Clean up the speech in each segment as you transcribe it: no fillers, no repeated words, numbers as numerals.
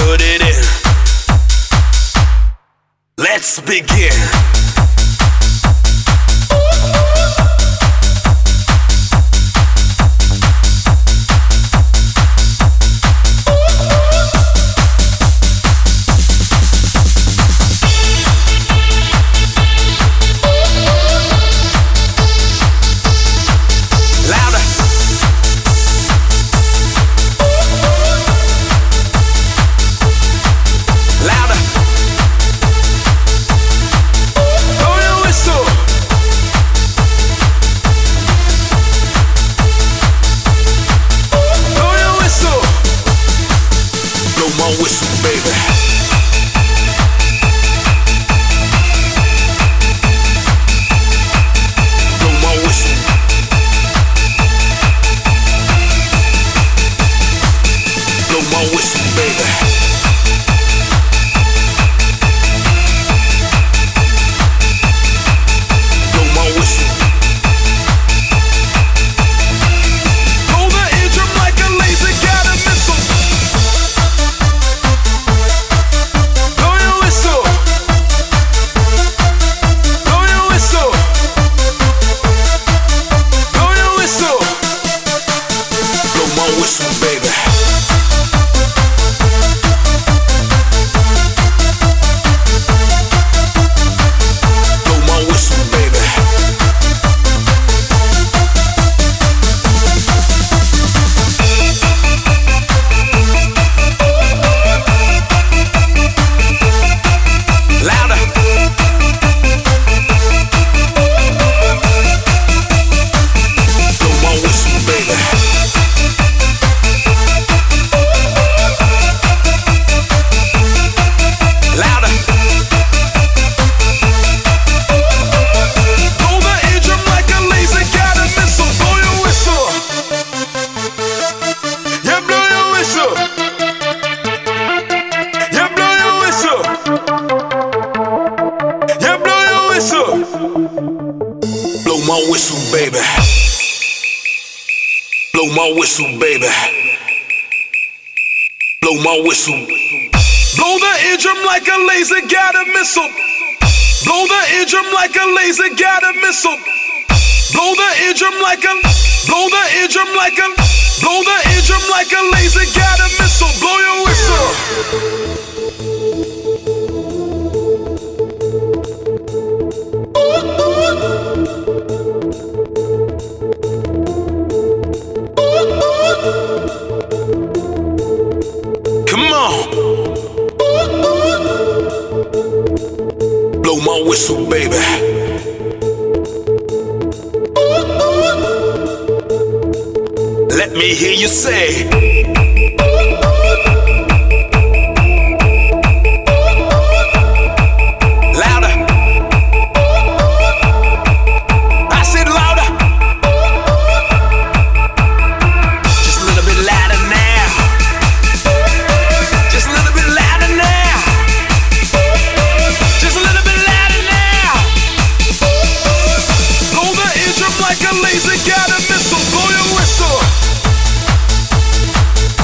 put it in. Let's begin. Whistle, baby. Blow my whistle. Blow the eardrum like a laser guided missile. Blow the eardrum like a laser guided missile. Blow the eardrum like a. Blow the eardrum like a. Blow the eardrum like a laser guided missile. Blow your whistle. Blow my whistle, baby. Let me hear you say. Like a laser guided missile, blow your whistle.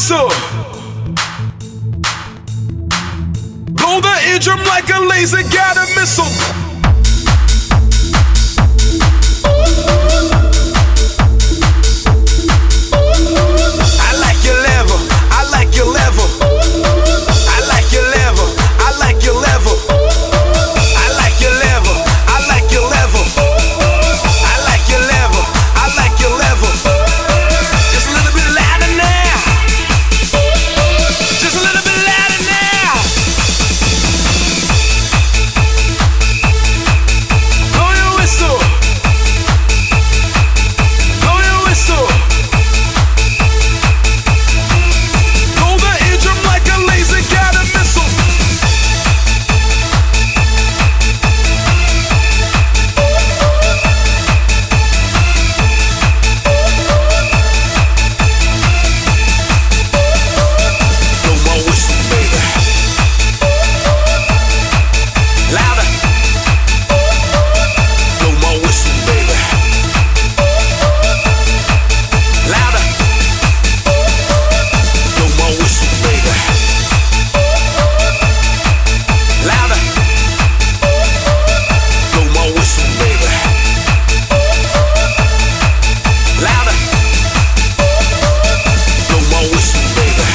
whistle. Blow the eardrum like a laser guided missile. I like your level. I like your level. I like your level. I like your level. I like your level. I like your level. I like your level. I like your level. Just a little bit louder now. Just a little bit louder now. Blow your whistle. Blow your whistle. Blow the eardrum like a laser guided missile. Blow my whistle, baby. Louder. Blow my whistle, baby. Louder. Blow my whistle, baby. Louder. Blow my whistle, baby. Louder. Blow my whistle, baby.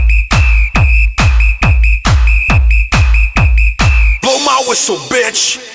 Blow my whistle, bitch.